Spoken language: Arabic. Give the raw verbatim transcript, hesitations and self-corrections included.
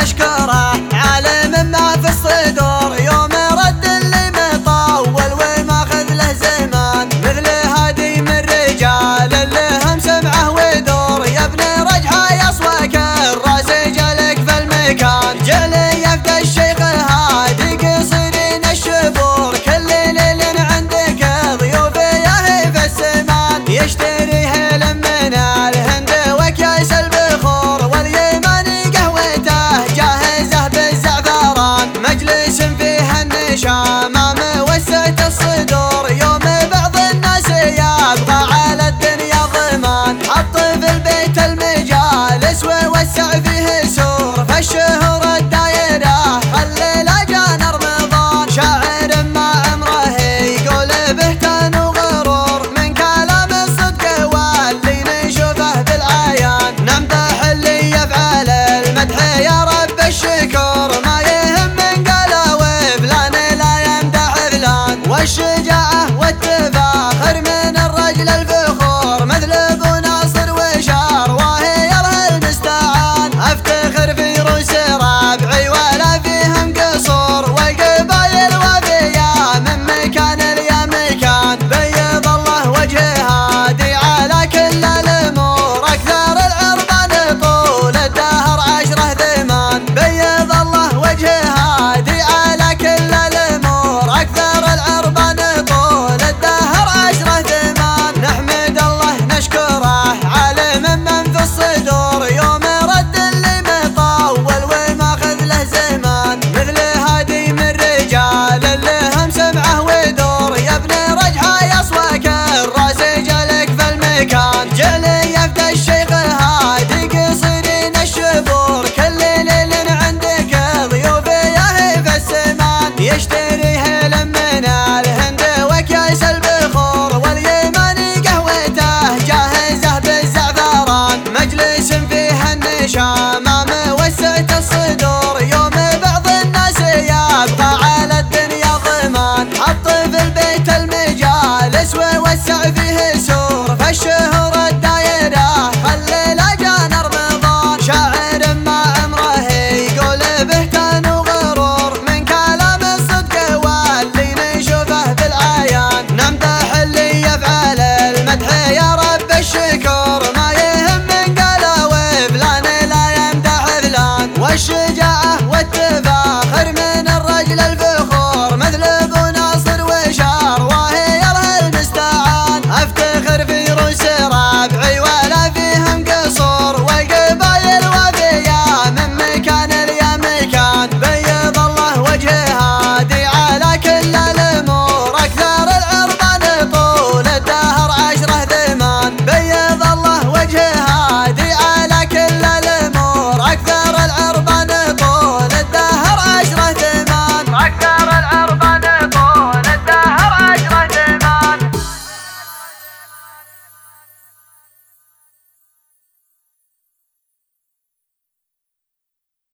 نشكره عالم ما في الصدور، يوم رد اللي مطول وماخذ له زمان، مثل هادي من رجال اللي هم سمعه ودور. يا ابن رجحة يصوك الراس جالك في المكان، جلي يفدى الشيخ هادي قصيرين الشبور، كل ليل عندك ضيوف ياهي في السمان، يشتري هلم من الهند وكاس البخور، واليماني قهوته جاهزه بالزعفران، مجلس فيه النشامه موسعة الصدور، يوم بعض الناس يبغى على الدنيا ضمان، حط في البيت المجالس ووسع فيه سور، فالشهور الدايره خلينا جانا رمضان، شاعر ما عمره يقول بهتان وغرور، من كلام الصدق واللي نشوفه بالعيان، نمدح اللي يفعل المدح يا رب الشكور، ما يهم من قال وفلان لا يمدح فلان، والشجاعة والتفاخر من الرجل الفخور، مثل ابو ناصر وشار وهي له المستعان، افتخر في روس ربعي ولا فيهم قصور، والقبايل وفيا من مكان ليا مكان، بيض الله وجه هادي على كل الامور، اكثر العربان طول الدهر عشره ثمان، بيض الله وجه هادي على كل الامور، اكثر العربان طول الدهر عشره ثمان، نحمد الله نشكره عالم من في الصدور، يوم رد اللي مطول وماخذ له زمان، مثل هادي من رجال اللي هم سمعه ودور. يا ابن رجحة يصوك الراس جالك في المكان، جلي يفدى الشيخ هادي قصيرين الشبور، كل ليل عندك ضيوف ياهي في السمان، يشتري هلم من الهند وكاس البخور، واليماني قهوته جاهزه بالزعفران، مجلس فيه النشامه موسعة الصدور، يوم بعض الناس يبغى على الدنيا ضمان، حط في البيت المجالس ووسع فيه سور.